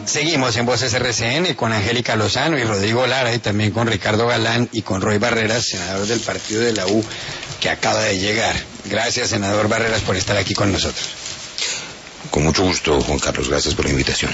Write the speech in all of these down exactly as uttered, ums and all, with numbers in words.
Seguimos en Voces R C N con Angélica Lozano y Rodrigo Lara, y también con Ricardo Galán y con Roy Barreras, senador del partido de la U, que acaba de llegar. Gracias, senador Barreras, por estar aquí con nosotros. Con mucho gusto, Juan Carlos, gracias por la invitación.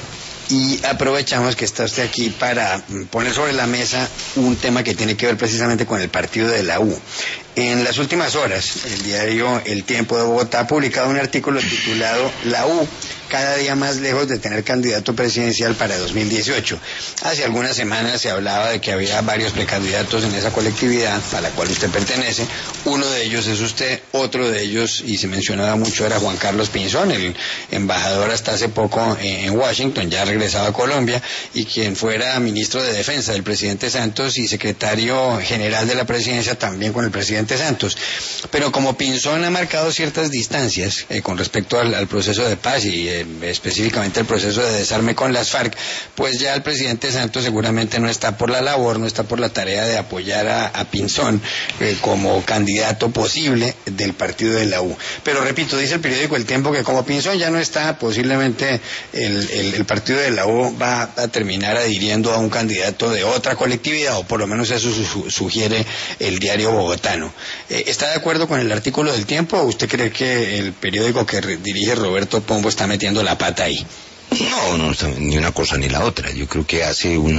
Y aprovechamos que está usted aquí para poner sobre la mesa un tema que tiene que ver precisamente con el partido de la U. En las últimas horas, el diario El Tiempo de Bogotá ha publicado un artículo titulado La U, cada día más lejos de tener candidato presidencial para dos mil dieciocho. Hace algunas semanas se hablaba de que había varios precandidatos en esa colectividad a la cual usted pertenece. Uno de ellos es usted, otro de ellos, y se mencionaba mucho, era Juan Carlos Pinzón, el embajador hasta hace poco en Washington, ya regresado a Colombia, y quien fuera ministro de Defensa del presidente Santos y secretario general de la presidencia también con el presidente Santos. Pero como Pinzón ha marcado ciertas distancias eh, con respecto al, al proceso de paz y eh, específicamente el proceso de desarme con las FARC, pues ya el presidente Santos seguramente no está por la labor, no está por la tarea de apoyar a, a Pinzón eh, como candidato posible del partido de la U. Pero repito, dice el periódico El Tiempo que como Pinzón ya no está, posiblemente el, el, el partido de la U va a terminar adhiriendo a un candidato de otra colectividad, o por lo menos eso su, sugiere el diario bogotano. Eh, ¿Está de acuerdo con el artículo del Tiempo o usted cree que el periódico que dirige Roberto Pombo está metiendo la pata ahí? No, no, ni una cosa ni la otra. Yo creo que hace un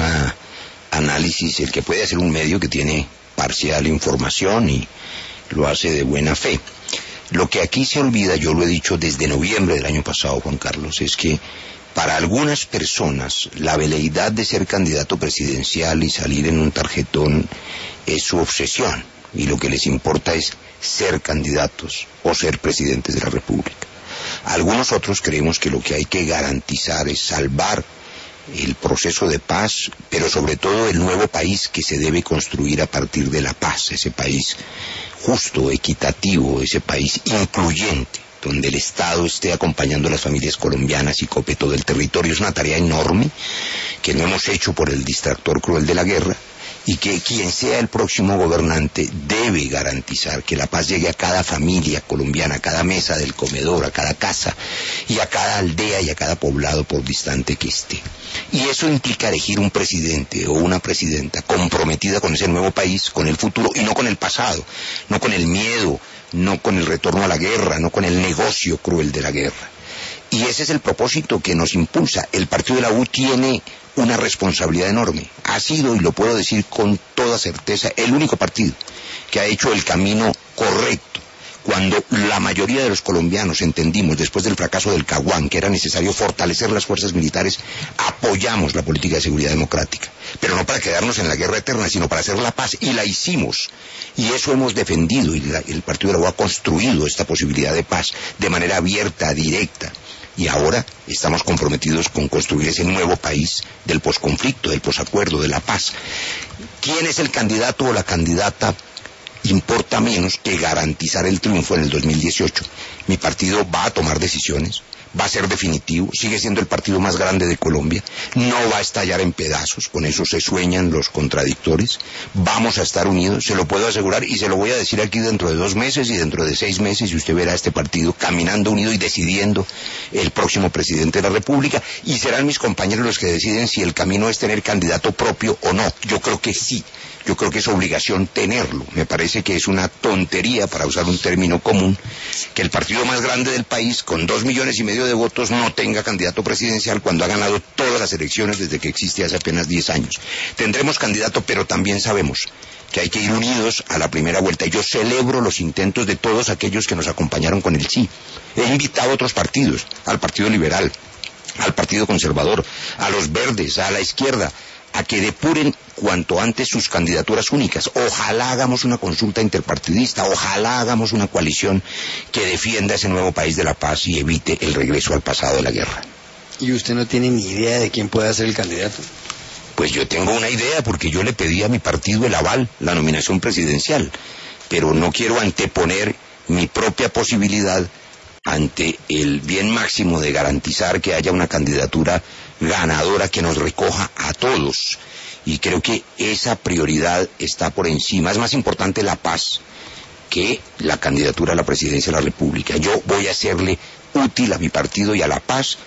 análisis, el que puede hacer un medio que tiene parcial información y lo hace de buena fe. Lo que aquí se olvida, yo lo he dicho desde noviembre del año pasado, Juan Carlos, es que para algunas personas la veleidad de ser candidato presidencial y salir en un tarjetón es su obsesión, y lo que les importa es ser candidatos o ser presidentes de la República. Algunos otros creemos que lo que hay que garantizar es salvar el proceso de paz, pero sobre todo el nuevo país que se debe construir a partir de la paz, ese país justo, equitativo, ese país incluyente, donde el Estado esté acompañando a las familias colombianas y cope todo el territorio. Es una tarea enorme que no hemos hecho por el distractor cruel de la guerra, y que quien sea el próximo gobernante debe garantizar que la paz llegue a cada familia colombiana, a cada mesa del comedor, a cada casa y a cada aldea y a cada poblado por distante que esté. Y eso implica elegir un presidente o una presidenta comprometida con ese nuevo país, con el futuro y no con el pasado, no con el miedo, no con el retorno a la guerra, no con el negocio cruel de la guerra. Y ese es el propósito que nos impulsa. El partido de la U tiene una responsabilidad enorme. Ha sido, y lo puedo decir con toda certeza, el único partido que ha hecho el camino correcto. Cuando la mayoría de los colombianos entendimos, después del fracaso del Caguán, que era necesario fortalecer las fuerzas militares, apoyamos la política de seguridad democrática. Pero no para quedarnos en la guerra eterna, sino para hacer la paz, y la hicimos. Y eso hemos defendido, y la, el partido de la U ha construido esta posibilidad de paz de manera abierta, directa. Y ahora estamos comprometidos con construir ese nuevo país del posconflicto, del posacuerdo, de la paz. ¿Quién es el candidato o la candidata? Importa menos que garantizar el triunfo en el dos mil dieciocho. Mi partido va a tomar decisiones, va a ser definitivo, sigue siendo el partido más grande de Colombia, no va a estallar en pedazos, con eso se sueñan los contradictores, vamos a estar unidos, se lo puedo asegurar, y se lo voy a decir aquí dentro de dos meses y dentro de seis meses, y usted verá este partido caminando unido y decidiendo el próximo presidente de la República, y serán mis compañeros los que deciden si el camino es tener candidato propio o no. Yo creo que sí. Yo creo que es obligación tenerlo. Me parece que es una tontería, para usar un término común, que el partido más grande del país, con dos millones y medio de votos, no tenga candidato presidencial cuando ha ganado todas las elecciones desde que existe hace apenas diez años. Tendremos candidato, pero también sabemos que hay que ir unidos a la primera vuelta. Y yo celebro los intentos de todos aquellos que nos acompañaron con el sí. He invitado a otros partidos, al Partido Liberal, al Partido Conservador, a los Verdes, a la izquierda, a que depuren cuanto antes sus candidaturas únicas. Ojalá hagamos una consulta interpartidista, ojalá hagamos una coalición que defienda ese nuevo país de la paz y evite el regreso al pasado de la guerra. ¿Y usted no tiene ni idea de quién pueda ser el candidato? Pues yo tengo una idea, porque yo le pedí a mi partido el aval, la nominación presidencial, pero no quiero anteponer mi propia posibilidad ante el bien máximo de garantizar que haya una candidatura ganadora que nos recoja a todos. Y creo que esa prioridad está por encima. Es más importante la paz que la candidatura a la presidencia de la República. Yo voy a serle útil a mi partido y a la paz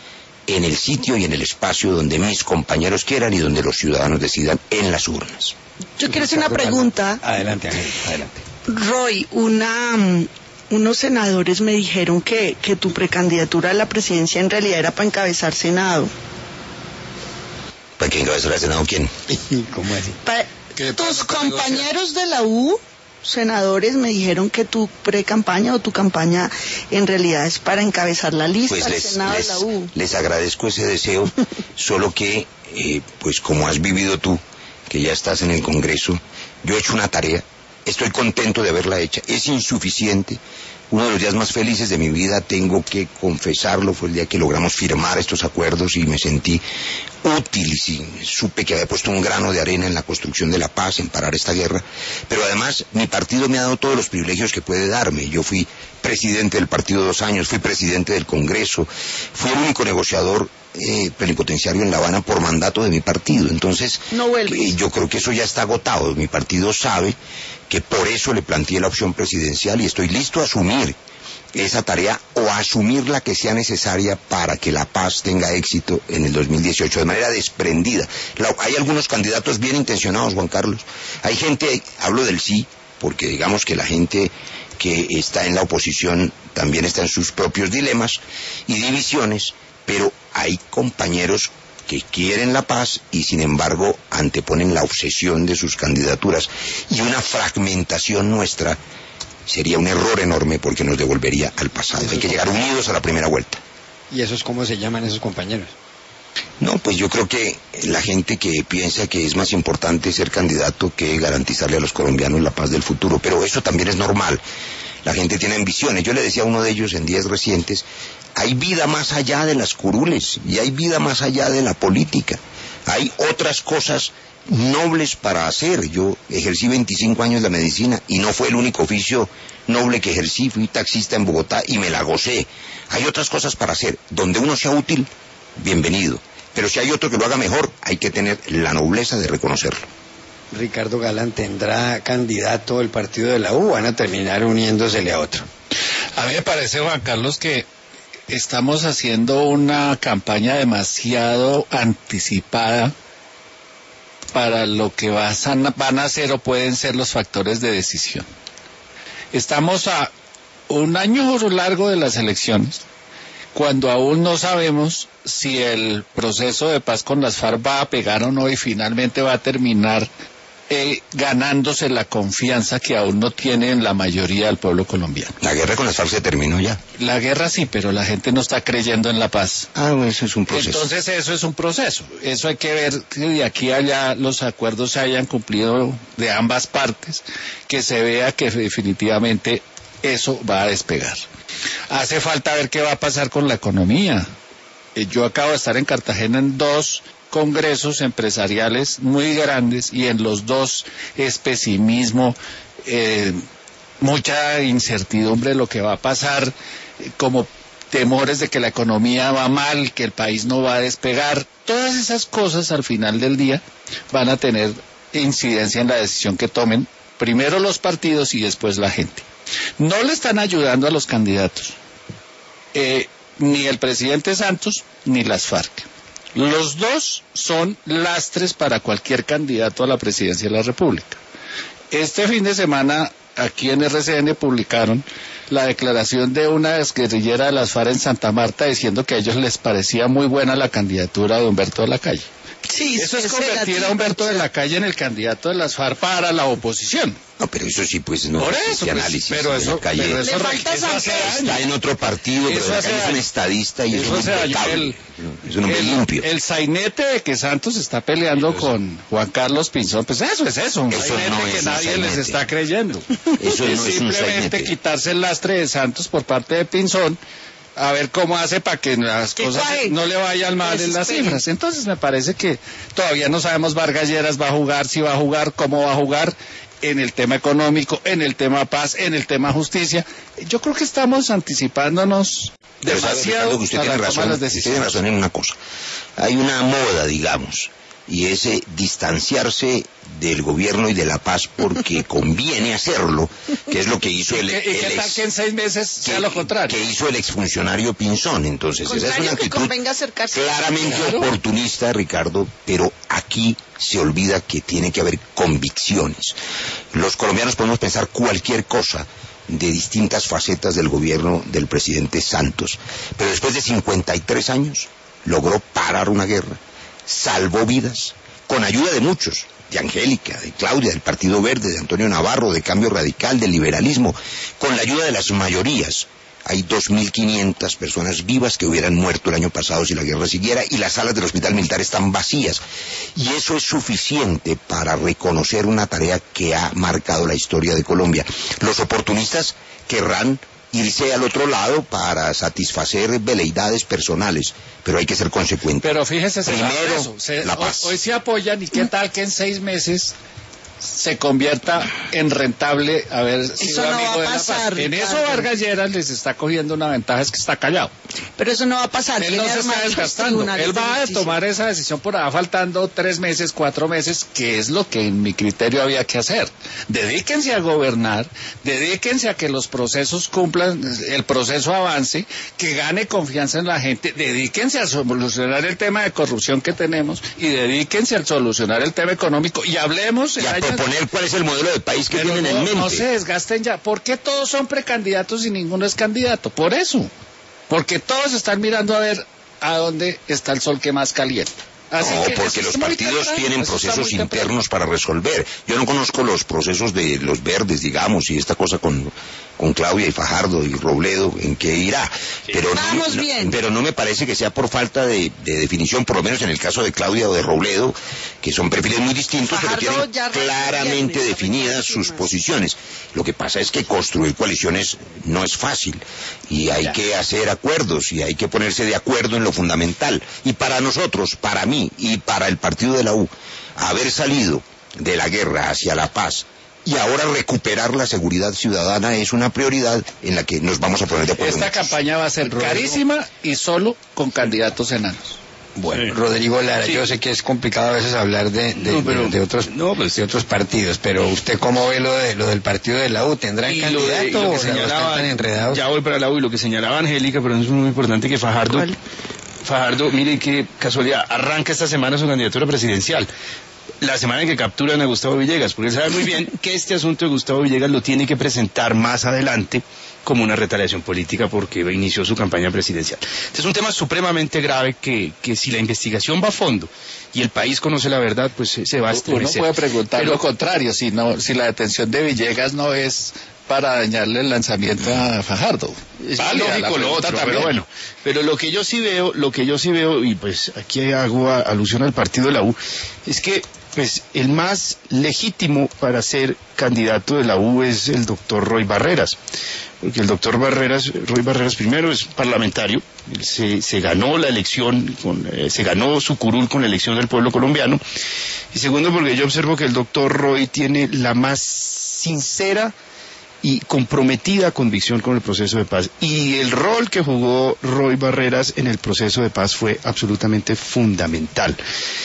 en el sitio y en el espacio donde mis compañeros quieran y donde los ciudadanos decidan en las urnas. Yo quiero hacer una pregunta. Adelante, Ángel, adelante. Roy, una, um, unos senadores me dijeron que, que tu precandidatura a la presidencia en realidad era para encabezar Senado. ¿Para qué encabezar el Senado quién? ¿Cómo así? Pa tus compañeros de la U, senadores, me dijeron que tu pre-campaña o tu campaña en realidad es para encabezar la lista pues del les, Senado les, de la U. Les agradezco ese deseo, solo que, eh, pues como has vivido tú, que ya estás en el Congreso, yo he hecho una tarea, estoy contento de haberla hecha, es insuficiente. Uno de los días más felices de mi vida, tengo que confesarlo, fue el día que logramos firmar estos acuerdos y me sentí útil y sí, supe que había puesto un grano de arena en la construcción de la paz, en parar esta guerra, pero además mi partido me ha dado todos los privilegios que puede darme. Yo fui presidente del partido dos años, fui presidente del Congreso, fui el único negociador eh, plenipotenciario en La Habana por mandato de mi partido. Entonces, no vuelves. Eh, yo creo que eso ya está agotado. Mi partido sabe que por eso le planteé la opción presidencial y estoy listo a asumir esa tarea o a asumir la que sea necesaria para que la paz tenga éxito en el dos mil dieciocho, de manera desprendida. La, hay algunos candidatos bien intencionados, Juan Carlos. Hay gente, hablo del sí, porque digamos que la gente que está en la oposición también está en sus propios dilemas y divisiones, pero hay compañeros que quieren la paz y sin embargo anteponen la obsesión de sus candidaturas, y una fragmentación nuestra sería un error enorme porque nos devolvería al pasado. Hay que llegar unidos a la primera vuelta. ¿Y esos cómo se llaman esos compañeros? No, pues yo creo que la gente que piensa que es más importante ser candidato que garantizarle a los colombianos la paz del futuro, pero eso también es normal. La gente tiene ambiciones. Yo le decía a uno de ellos en días recientes, hay vida más allá de las curules y hay vida más allá de la política. Hay otras cosas nobles para hacer. Yo ejercí veinticinco años la medicina y no fue el único oficio noble que ejercí. Fui taxista en Bogotá y me la gocé. Hay otras cosas para hacer. Donde uno sea útil, bienvenido. Pero si hay otro que lo haga mejor, hay que tener la nobleza de reconocerlo. Ricardo Galán, ¿tendrá candidato el partido de la U o van a terminar uniéndosele a otro? A mí me parece, Juan Carlos, que estamos haciendo una campaña demasiado anticipada para lo que van a hacer o pueden ser los factores de decisión. Estamos a un año largo de las elecciones, cuando aún no sabemos si el proceso de paz con las FARC va a pegar o no y finalmente va a terminar eh, ganándose la confianza que aún no tiene la mayoría del pueblo colombiano. La guerra con las FARC se terminó ya. La guerra sí, pero la gente no está creyendo en la paz. Ah, bueno, eso es un proceso. Entonces eso es un proceso. Eso hay que ver que de aquí a allá los acuerdos se hayan cumplido de ambas partes, que se vea que definitivamente eso va a despegar. Hace falta ver qué va a pasar con la economía. Eh, yo acabo de estar en Cartagena en dos congresos empresariales muy grandes y en los dos es pesimismo, eh, mucha incertidumbre de lo que va a pasar, eh, como temores de que la economía va mal, que el país no va a despegar. Todas esas cosas al final del día van a tener incidencia en la decisión que tomen primero los partidos y después la gente. No le están ayudando a los candidatos, eh, ni el presidente Santos ni las FARC. Los dos son lastres para cualquier candidato a la presidencia de la República. Este fin de semana, aquí en R C N publicaron la declaración de una exguerrillera de las FARC en Santa Marta diciendo que a ellos les parecía muy buena la candidatura de Humberto de la Calle. Sí, eso es convertir a Humberto de la Calle en el candidato de las FARC para la oposición. No, pero eso sí, pues no Por es eso, este pues, análisis. pero de eso, la Calle. pero eso, Le falta eso hace Santos. Está en otro partido, pero Eso la hace Calle es un daño. estadista y Eso es un hace daño. impecable. El- Es un hombre el, limpio. el sainete de que Santos está peleando Eso. con Juan Carlos Pinzón, pues eso es eso, un Eso sainete no que es un nadie les sainete. está creyendo. Eso es no es un simplemente sainete. quitarse el lastre de Santos por parte de Pinzón, a ver cómo hace para que las Que cosas cuaje. no le vayan mal Que en las desespere. cifras. Entonces me parece que todavía no sabemos Vargas Lleras va a jugar, si va a jugar, cómo va a jugar, en el tema económico, en el tema paz, en el tema justicia. Yo creo que estamos anticipándonos Pero sabe, demasiado Ricardo, que usted a tiene la toma razón, de las usted tiene decisiones. razón en una cosa. Hay una moda, digamos, y es eh, distanciarse del gobierno y de la paz porque conviene hacerlo, que es lo que hizo el, ¿Y qué, y qué el tal ex, que en seis meses sea que, lo contrario? que hizo el exfuncionario Pinzón. Entonces esa es una actitud claramente claro. oportunista, Ricardo, pero aquí se olvida que tiene que haber convicciones. Los colombianos podemos pensar cualquier cosa de distintas facetas del gobierno del presidente Santos, pero después de cincuenta y tres años logró parar una guerra, salvó vidas, con ayuda de muchos, de Angélica, de Claudia, del Partido Verde, de Antonio Navarro, de Cambio Radical, del liberalismo, con la ayuda de las mayorías. Hay dos mil quinientas personas vivas que hubieran muerto el año pasado si la guerra siguiera, y las salas del hospital militar están vacías. Y eso es suficiente para reconocer una tarea que ha marcado la historia de Colombia. Los oportunistas querrán irse al otro lado para satisfacer veleidades personales, pero hay que ser consecuente. Pero fíjese, primero eso, se, la paz. Hoy, hoy se apoyan, y qué tal que en seis meses se convierta en rentable haber sido Eso no amigo va a de la pasar, paz. En eso Ricardo. Vargas Lleras les está cogiendo una ventaja, es que está callado. Pero eso no va a pasar. Él no Tiene se está armados los desgastando. tribunales Él de va a justicia. tomar esa decisión por allá faltando tres meses, cuatro meses, que es lo que en mi criterio había que hacer. Dedíquense a gobernar, dedíquense a que los procesos cumplan, el proceso avance, que gane confianza en la gente, dedíquense a solucionar el tema de corrupción que tenemos y dedíquense a solucionar el tema económico y hablemos... Y a años... proponer cuál es el modelo de país que Pero tienen no, en mente. no se desgasten ya. ¿Por qué todos son precandidatos y ninguno es candidato? Por eso. Porque todos están mirando a ver a dónde está el sol que más calienta. Así no, que porque eso los está muy partidos temprano, tienen eso está procesos muy temprano. internos para resolver. Yo no conozco los procesos de los verdes, digamos, y esta cosa con, con Claudia y Fajardo y Robledo, en qué irá. Pero Vamos no, bien. no, pero no me parece que sea por falta de, de definición, por lo menos en el caso de Claudia o de Robledo, que son perfiles muy distintos, Fajardo pero ya tienen claramente viernes, definidas sus más. posiciones. Lo que pasa es que construir coaliciones no es fácil, y hay Ya. que hacer acuerdos, y hay que ponerse de acuerdo en lo fundamental. Y para nosotros, para mí y para el partido de la U, haber salido de la guerra hacia la paz y ahora recuperar la seguridad ciudadana es una prioridad en la que nos vamos a poner de acuerdo. Esta muchos. campaña va a ser carísima y solo con candidatos enanos. Bueno, Sí. Rodrigo Lara, Sí. yo sé que es complicado a veces hablar de, de, No, pero- de- de otros, no, pues- de otros partidos, pero ¿usted cómo ve lo de lo del partido de la U? ¿Tendrán Y lo, candidato de, y lo o que sea, no están señalaba, tan enredados? ya voy para la U, y lo que señalaba Angélica, pero es muy importante que Fajardo, ¿Cuál? Fajardo, mire qué casualidad, arranca esta semana su candidatura presidencial. La semana en que capturan a Gustavo Villegas, porque él sabe muy bien que este asunto de Gustavo Villegas lo tiene que presentar más adelante como una retaliación política porque inició su campaña presidencial. Este es un tema supremamente grave que, que si la investigación va a fondo y el país conoce la verdad, pues se, se va a Uno estremecer. puede preguntar Pero- lo contrario, si, no, si la detención de Villegas no es para dañarle el lanzamiento a Fajardo. Es Válida la lógico lo pregunta otro, también. pero bueno, pero lo que yo sí veo, lo que yo sí veo, y pues aquí hago a- alusión al partido de la U, es que pues el más legítimo para ser candidato de la U es el doctor Roy Barreras, porque el doctor Barreras, Roy Barreras primero es parlamentario, él se, se ganó la elección, con, eh, se ganó su curul con la elección del pueblo colombiano, y segundo porque yo observo que el doctor Roy tiene la más sincera y comprometida convicción con el proceso de paz. Y el rol que jugó Roy Barreras en el proceso de paz fue absolutamente fundamental,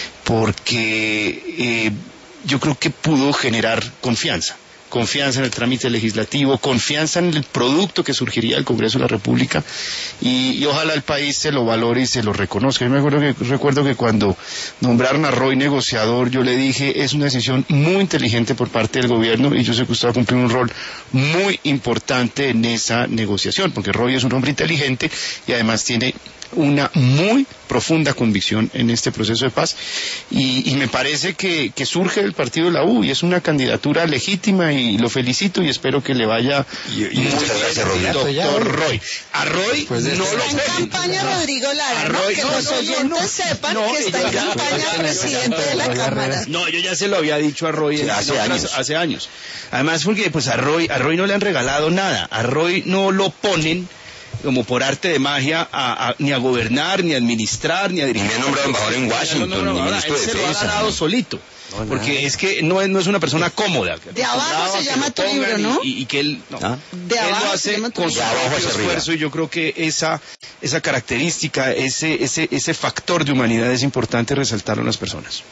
porque eh, yo creo que pudo generar confianza. Confianza en el trámite legislativo, confianza en el producto que surgiría del Congreso de la República, y, y ojalá el país se lo valore y se lo reconozca. Yo me acuerdo que, recuerdo que cuando nombraron a Roy negociador, yo le dije, es una decisión muy inteligente por parte del gobierno, y yo sé que usted va a cumplir un rol muy importante en esa negociación, porque Roy es un hombre inteligente y además tiene una muy profunda convicción en este proceso de paz, y, y me parece que, que surge del partido de la U y es una candidatura legítima, y lo felicito y espero que le vaya Y- y muy muchas bien, gracias, Rodrigo. doctor Roy. A Roy Después de no este- lo Está en felicito. campaña Rodrigo Lara, A ¿no? Roy- Que no, los no, no, oyentes no. sepan No, que está en ya, campaña ya, presidente de la Roy Cámara. Barreras. No, yo ya se lo había dicho a Roy Sí, en- hace en otras- años. hace años. Además porque pues a Roy, a Roy no le han regalado nada, a Roy no lo ponen como por arte de magia, a, a, ni a gobernar, ni a administrar, ni a dirigir. Ni me ha nombrado embajador en Washington, no, no, no, ni ministro de Defensa. Él se lo ha ganado solito. No, porque nada. es que no es, no es una persona cómoda. De abajo se llama tu libro, ¿no? Y, y que él, no, ¿Ah? De él abajo lo se hace llama tu con su libro. De abajo propio hacia arriba. esfuerzo, y yo creo que esa, esa característica, ese, ese, ese factor de humanidad es importante resaltarlo en las personas.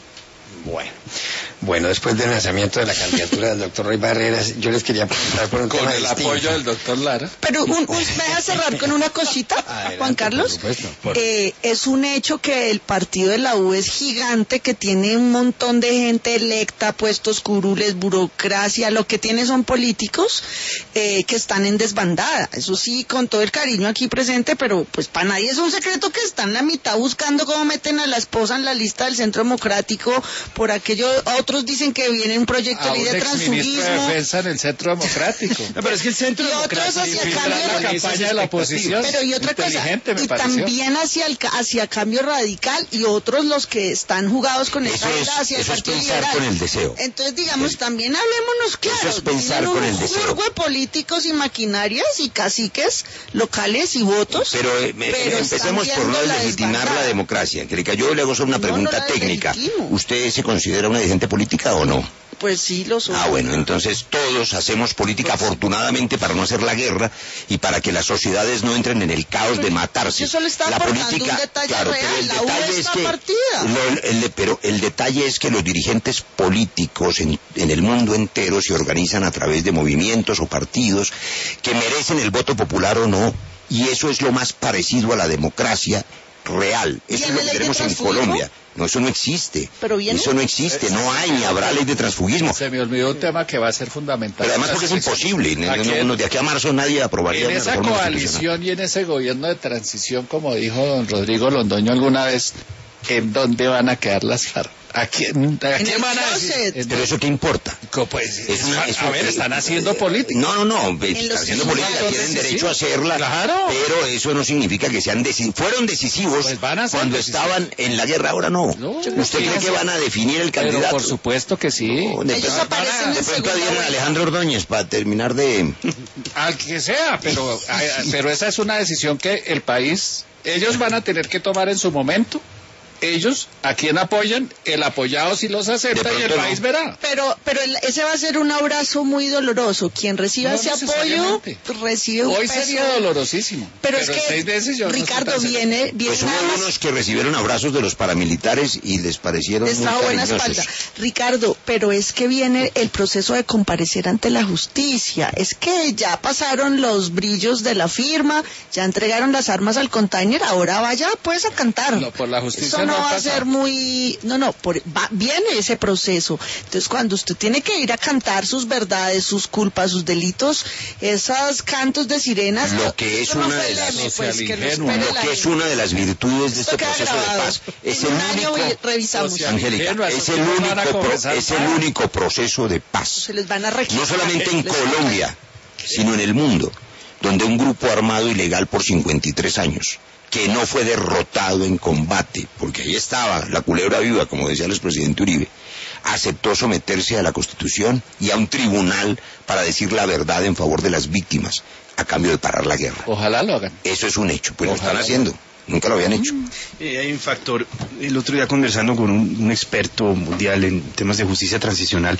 Bueno, bueno, después del lanzamiento de la candidatura del doctor Roy Barreras, yo les quería preguntar por un Con tema el distinto. apoyo del doctor Lara. Pero un, un, me deja cerrar con una cosita, Adelante, Juan Carlos. por supuesto, por- Eh, es un hecho que el partido de la U es gigante, que tiene un montón de gente electa, puestos curules, burocracia, lo que tiene son políticos eh, que están en desbandada. Eso sí, con todo el cariño aquí presente, pero pues para nadie es un secreto que están la mitad buscando cómo meten a la esposa en la lista del Centro Democrático. Por aquello, otros dicen que viene un proyecto A de un ley de exministro de transfugismo. defensa en el Centro Democrático. No, pero es que el centro Y otros democrático hacia infiltra cambio la de- campaña de la oposición. Pero y otra cosa, Inteligente, me y pareció. también hacia el ca- hacia cambio radical, y otros los que están jugados con Eso esta es- idea hacia el eso es partido pensar liberal. con el deseo. Entonces digamos, también hablémonos claro. Eso es pensar tienen con un el deseo. jurgo de políticos y maquinarias y caciques locales y votos. Pero, eh, me- pero empecemos están por no viendo la deslegitimar la desbandada. democracia. Angélica, yo le hago solo una No, no pregunta la técnica. deslegitimo. ¿Usted se considera una dirigente política o no? Pues sí, lo son. Ah, bueno, entonces todos hacemos política afortunadamente para no hacer la guerra y para que las sociedades no entren en el caos de matarse. yo solo estaba la aportando política, un detalle claro, real, pero el la U detalle es está que partida. lo- el de- pero el detalle es que los dirigentes políticos en, en el mundo entero se organizan a través de movimientos o partidos que merecen el voto popular o no, y eso es lo más parecido a la democracia real. Eso es ¿Viene lo que ley de tenemos en transfugismo? Colombia. No, eso no existe. ¿Pero viene? Eso no existe, no hay ni habrá ley de transfugismo. Se me olvidó un tema que va a ser fundamental. Pero además porque es imposible. No, Aquí no, en- no, de aquí a marzo nadie aprobaría En una esa reforma constitucional. coalición y en ese gobierno de transición, como dijo don Rodrigo Londoño alguna vez, ¿en dónde van a quedar las FARC? ¿A quién, a En quién el van a closet. decir? Pero eso qué importa. Co- Pues, Es una- es a ver, una- están haciendo política. No, no, no. pues, En Están los haciendo cien política, años tienen decisivos. derecho a hacerla. Claro. Pero eso no significa que sean decisivos. Fueron decisivos Pues van a ser cuando decisivos. estaban en la guerra, ahora no. No, ¿Usted fíjese. cree que van a definir el Pero candidato? por supuesto que sí. No, de Ellos pronto- aparecen en de pronto segunda adhieren a vuelta. Alejandro Ordóñez para terminar de... Al que sea, pero, a- pero esa es una decisión que el país, ellos van a tener que tomar en su momento. Ellos, a quien apoyan, el apoyado si los acepta De y el pronto no. país verá. Pero, pero el- ese va a ser un abrazo muy doloroso. Quien reciba No ese apoyo, necesariamente. recibe un Hoy peso. sería dolorosísimo. Pero, es en que, seis meses yo no estoy Ricardo, tan seguro. viene, viene Pues hubo nada más- unos que recibieron abrazos de los paramilitares y les parecieron les muy trajo buena cariñosos. espalda. Ricardo, pero es que viene el proceso de comparecer ante la justicia. Es que ya pasaron los brillos de la firma, ya entregaron las armas al container, ahora vaya pues a cantar. No, por la justicia Eso no, no ha va a pasado. ser muy... No, no, por... va- viene ese proceso. Entonces, cuando usted tiene que ir a cantar sus verdades, sus culpas, sus delitos, esos cantos de sirenas... Lo que es eso no una fue de el las- M, pues, que lo ingenuo, espere Lo la que es gente. una de las virtudes de Esto este queda proceso de grabado. paz es En el un año único... ve- revisamos. Social. Angélica, Ingenua, es esos el tipos van a único, pro- confesar es el nada. único proceso de paz. Se les van a registrar. No solamente en Les van a- Colombia, sino en el mundo, donde un grupo armado ilegal por cincuenta y tres años, que no fue derrotado en combate, porque ahí estaba la culebra viva, como decía el expresidente Uribe, aceptó someterse a la Constitución y a un tribunal para decir la verdad en favor de las víctimas, a cambio de parar la guerra. Ojalá lo hagan. Eso es un hecho, pues lo Ojalá. están haciendo, nunca lo habían hecho. Eh, hay un factor, el otro día conversando con un, un experto mundial en temas de justicia transicional,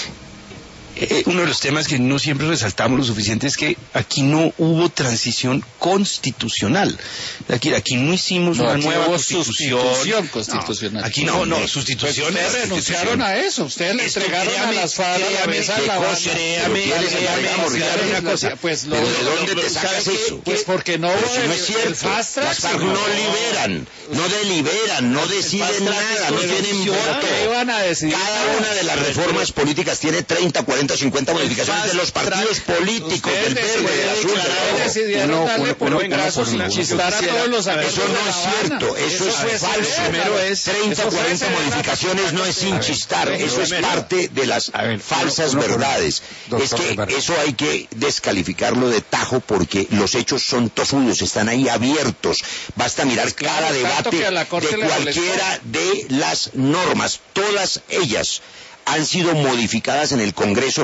eh, uno de los temas que no siempre resaltamos lo suficiente es que aquí no hubo transición constitucional. Aquí, aquí no hicimos No, una aquí nueva hubo constitución. sustitución constitucional. No, aquí no, no, Pues sustitución. ustedes es renunciaron constitución. a eso. Ustedes le Esto, entregaron créame, a las FARC a la créame, mesa qué de la cosa, banda. créame, Pero ¿quieres que créame, traigamos, créame Ricardo? una cosa. Pues lo, ¿Pero de lo- dónde lo- te sacas ¿sabe qué? eso? Pues porque no Pero hubo si no el- es cierto, el fast track, las FARC sino- no liberan, no deliberan, no deciden nada, no tienen voto. ¿Qué iban a decidir? Cada una de las reformas políticas tiene treinta, cuarenta, cincuenta modificaciones de los partidos políticos, del verde, del azul, del Ustedes rojo. decidieron Uno, darle uno, por uno, un uno brazo por sin uno. chistar a todos los acuerdos Eso de no La es Habana. cierto, eso es fue falso. severo. Primero es treinta, Eso fue cuarenta severo. modificaciones no es sin chistar, Pero, eso es primero- parte de las A ver, falsas uno- uno por uno. verdades. Doctor Es que Ibarra. eso hay que descalificarlo de tajo porque los hechos son tosudos, están ahí abiertos. Basta mirar Pues claro, cada tanto debate que a la Corte de le cualquiera de las normas. Todas ellas han sido modificadas en el Congreso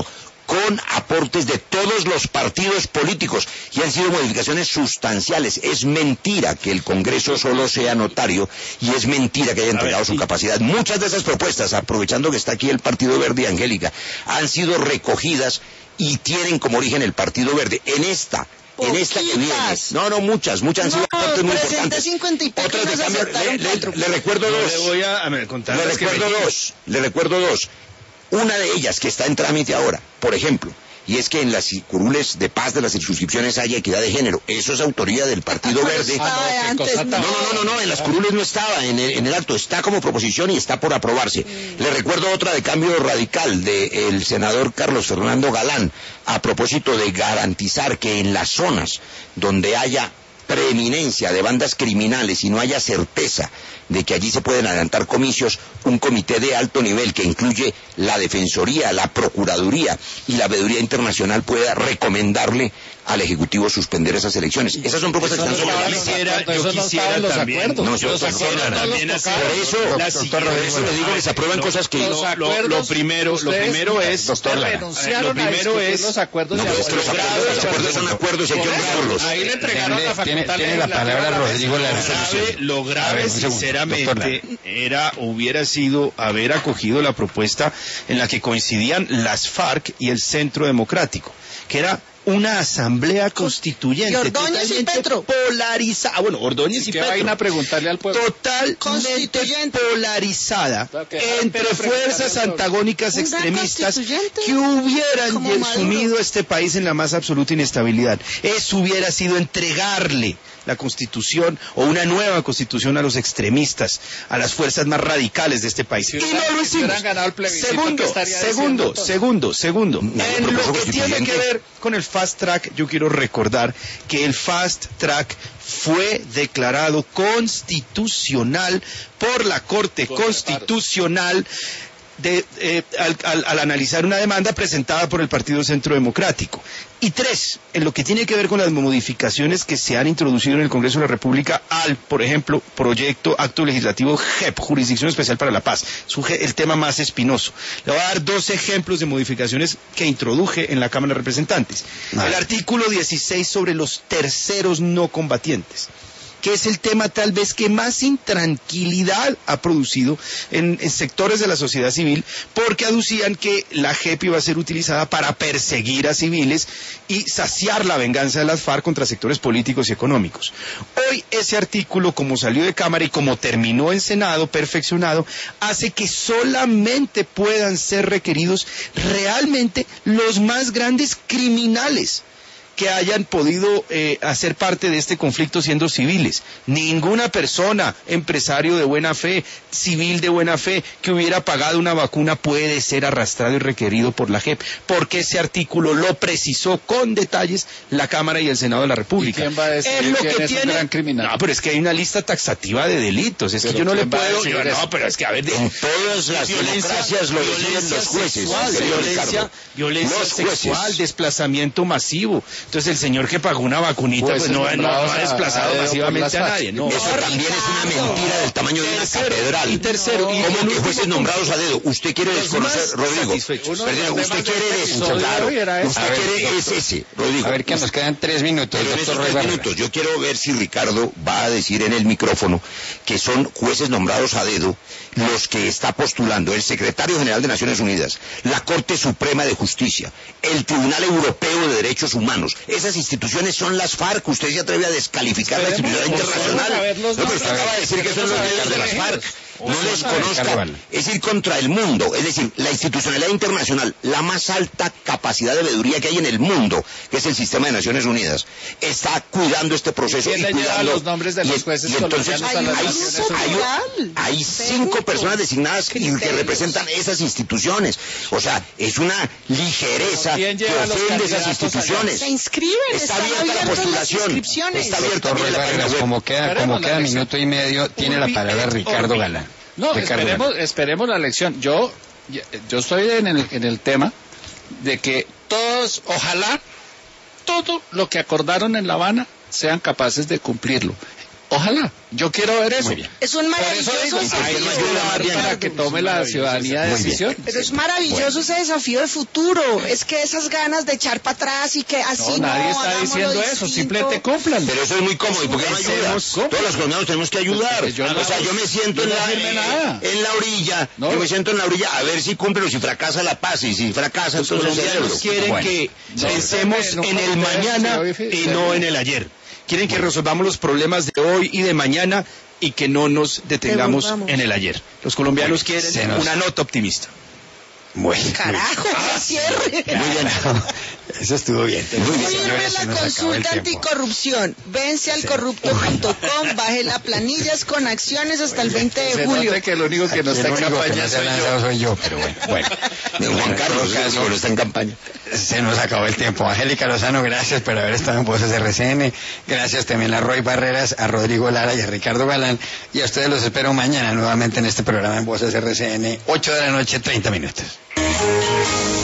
con aportes de todos los partidos políticos y han sido modificaciones sustanciales. Es mentira que el Congreso solo sea notario y es mentira que haya entregado ver, su sí. capacidad. Muchas de esas propuestas, aprovechando que está aquí el Partido Verde y Angélica, han sido recogidas y tienen como origen el Partido Verde. En esta En esta que viene. No, no, muchas, muchas han sido no, partes muy importantes. cincuenta y Otras de cambio, le, le, le recuerdo dos. Le voy a, a ver, contar le recuerdo dos. Le recuerdo dos. Una de ellas que está en trámite ahora, por ejemplo, y es que en las curules de paz de las circunscripciones haya equidad de género. Eso es autoría del Partido ah, Verde. Ah, no, no, no, no, no, no, en las curules no estaba, en el, en el acto está como proposición y está por aprobarse. Mm. Le recuerdo otra de cambio radical del senador Carlos Fernando Galán, a propósito de garantizar que en las zonas donde haya preeminencia de bandas criminales y no haya certeza de que allí se pueden adelantar comicios, un comité de alto nivel que incluye la Defensoría, la Procuraduría y la Veeduría Internacional pueda recomendarle al Ejecutivo suspender esas elecciones. Esas son propuestas que están sobre la mesa. Yo quisiera los también. acuerdos. No, yo los quisiera también hacer. Por eso, doctor, por eso le digo que se aprueban cosas que lo, lo, lo primero, lo primero es, doctor, lo primero es los acuerdos. No, los acuerdos son acuerdos y hay que honrarlos. Ahí le entregaron la facultad. Tiene la palabra Rodrigo. Lo grave, sinceramente, era hubiera sido haber acogido la propuesta en la que coincidían las FARC y el Centro Democrático, que era una asamblea constituyente. Y Ordóñez y Petro. Polarizada. Ah, bueno, Ordóñez y, y Petro. Vayan a preguntarle al pueblo. Totalmente polarizada entre fuerzas antagónicas extremistas que hubieran sumido a este país en la más absoluta inestabilidad. Eso hubiera sido entregarle la Constitución o una nueva Constitución a los extremistas, a las fuerzas más radicales de este país. Si y no lo hicimos. Segundo, segundo, segundo, segundo. En lo que tiene que ver con el Fast Track, yo quiero recordar que el Fast Track fue declarado constitucional por la Corte Constitucional de, eh, al, al, al analizar una demanda presentada por el Partido Centro Democrático. Y tres, en lo que tiene que ver con las modificaciones que se han introducido en el Congreso de la República al, por ejemplo, proyecto acto legislativo J E P, Jurisdicción Especial para la Paz, el tema más espinoso. Le voy a dar dos ejemplos de modificaciones que introduje en la Cámara de Representantes. Ah. El artículo dieciséis sobre los terceros no combatientes, que es el tema tal vez que más intranquilidad ha producido en, en sectores de la sociedad civil, porque aducían que la J E P iba a ser utilizada para perseguir a civiles y saciar la venganza de las FARC contra sectores políticos y económicos. Hoy ese artículo, como salió de Cámara y como terminó en Senado, perfeccionado, hace que solamente puedan ser requeridos realmente los más grandes criminales que hayan podido eh, hacer parte de este conflicto siendo civiles. Ninguna persona, empresario de buena fe, civil de buena fe, que hubiera pagado una vacuna puede ser arrastrado y requerido por la J E P, porque ese artículo lo precisó con detalles la Cámara y el Senado de la República. ¿Y quién va a decir es lo quién que es tiene... un gran criminal? No, pero es que hay una lista taxativa de delitos, es pero que yo no le puedo... Yo, no, pero es que a ver... De... En todas las democracias lo deciden los jueces. Sexual, violencia, violencia los sexual, jueces. Desplazamiento masivo. Entonces el señor que pagó una vacunita pues, pues no, no, no ha desplazado a, masivamente a nadie. No. Eso también es una mentira del tamaño de una catedral. Y tercero, y ¿cómo que jueces nombrados a dedo? Usted quiere desconocer, Rodrigo. Perdón, usted quiere desconocer. Usted quiere es ese, Rodrigo. A ver, que nos quedan tres minutos. Pero en esos tres minutos, yo quiero ver si Ricardo va a decir en el micrófono que son jueces nombrados a dedo los que está postulando el Secretario General de Naciones Unidas, la Corte Suprema de Justicia, el Tribunal Europeo de Derechos Humanos. Esas instituciones son las FARC. Usted se atreve a descalificar la institucionalidad internacional. No, pero usted acaba de decir que son los líderes de las FARC. No les conozca, es ir contra el mundo, es decir, la institucionalidad internacional, la más alta capacidad de veeduría que hay en el mundo, que es el sistema de Naciones Unidas, está cuidando este proceso y cuidando los nombres de los jueces y, y entonces hay, hay, hay, hay cinco personas designadas que, que representan esas instituciones, o sea, es una ligereza que ofende esas instituciones. Se inscriben, está abierta la postulación, está abierta la página web. Como queda, como queda minuto y medio, tiene la palabra Ricardo Galán. No, esperemos, esperemos la elección. Yo, yo estoy en el, en el tema de que todos, ojalá, todo lo que acordaron en La Habana sean capaces de cumplirlo. Ojalá, yo quiero ver eso. Es un maravilloso Por eso digo, hay que desafío. ayudar para que tome la ciudadanía de decisión. Pero es maravilloso ese desafío de futuro. Es que esas ganas de echar para atrás y que así no, No, nadie está hagámoslo diciendo eso, distinto. simplemente cumplan. Pero eso es muy cómodo, ¿y por qué no ayuda? Todos los colombianos tenemos que ayudar. Pues yo no- o sea, yo me siento yo en no la, firmé nada. en la orilla, No. yo me siento en la orilla a ver si cumple o si fracasa la paz, y si fracasa, Los entonces colombianos celebro. quieren Bueno. que No, pensemos no, en no, el no, mañana no, no, y no, no no. en el ayer. Quieren que resolvamos los problemas de hoy y de mañana y que no nos detengamos Devolvamos. en el ayer. Los colombianos Bueno, se quieren nos- una nota optimista. Bueno, Carajo, qué cierre. muy bien. Eso estuvo bien. Muy bien, Sirve señores, se la nos acabó el consulta tiempo. anticorrupción. Vence al Sí. corrupto punto com, baje la planillas con acciones hasta el veinte de Se julio. nota que el único que no Aquí está el en único que campaña no se ha soy lanzado yo. soy yo, pero bueno. Bueno, De Juan Carlos, en todo caso, pero está en campaña. se nos acabó el tiempo. Angélica Lozano, gracias por haber estado en Voces R C N. Gracias también a Roy Barreras, a Rodrigo Lara y a Ricardo Galán. Y a ustedes los espero mañana nuevamente en este programa en Voces R C N, ocho de la noche, treinta minutos.